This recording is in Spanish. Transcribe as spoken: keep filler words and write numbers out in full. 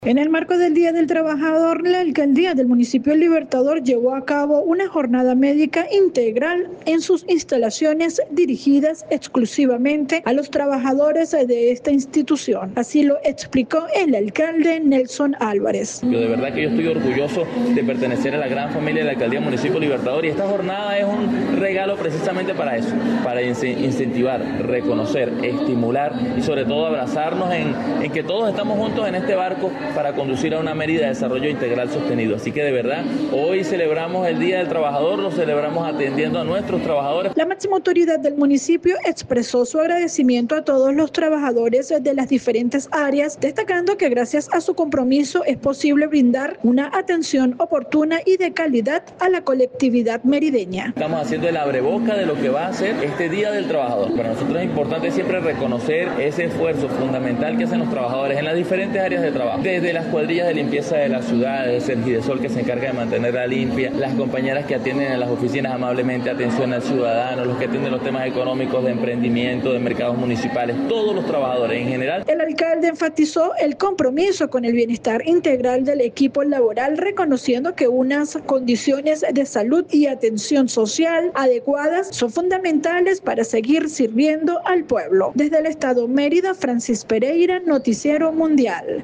En el marco del Día del Trabajador, la alcaldía del municipio Libertador llevó a cabo una jornada médica integral en sus instalaciones dirigidas exclusivamente a los trabajadores de esta institución. Así lo explicó el alcalde Nelson Álvarez. Yo de verdad que yo estoy orgulloso de pertenecer a la gran familia de la alcaldía municipio Libertador y esta jornada es un regalo precisamente para eso, para incentivar, reconocer, estimular y sobre todo abrazarnos en, en que todos estamos juntos en este barco para conducir a una Mérida de desarrollo integral sostenido. Así que de verdad, hoy celebramos el Día del Trabajador, lo celebramos atendiendo a nuestros trabajadores. La máxima autoridad del municipio expresó su agradecimiento a todos los trabajadores de las diferentes áreas, destacando que gracias a su compromiso es posible brindar una atención oportuna y de calidad a la colectividad merideña. Estamos haciendo el abreboca de lo que va a ser este Día del Trabajador. Para nosotros es importante siempre reconocer ese esfuerzo fundamental que hacen los trabajadores en las diferentes áreas de trabajo, desde las cuadrillas de limpieza de la ciudad, de Sergidesol que se encarga de mantenerla limpia, las compañeras que atienden en las oficinas amablemente atención al ciudadano, los que atienden los temas económicos de emprendimiento, de mercados municipales, todos los trabajadores en general. El alcalde enfatizó el compromiso con el bienestar integral del equipo laboral, reconociendo que unas condiciones de salud y atención social adecuadas son fundamentales para seguir sirviendo al pueblo. Desde el estado Mérida, Francis Pereira, Noticiero Mundial.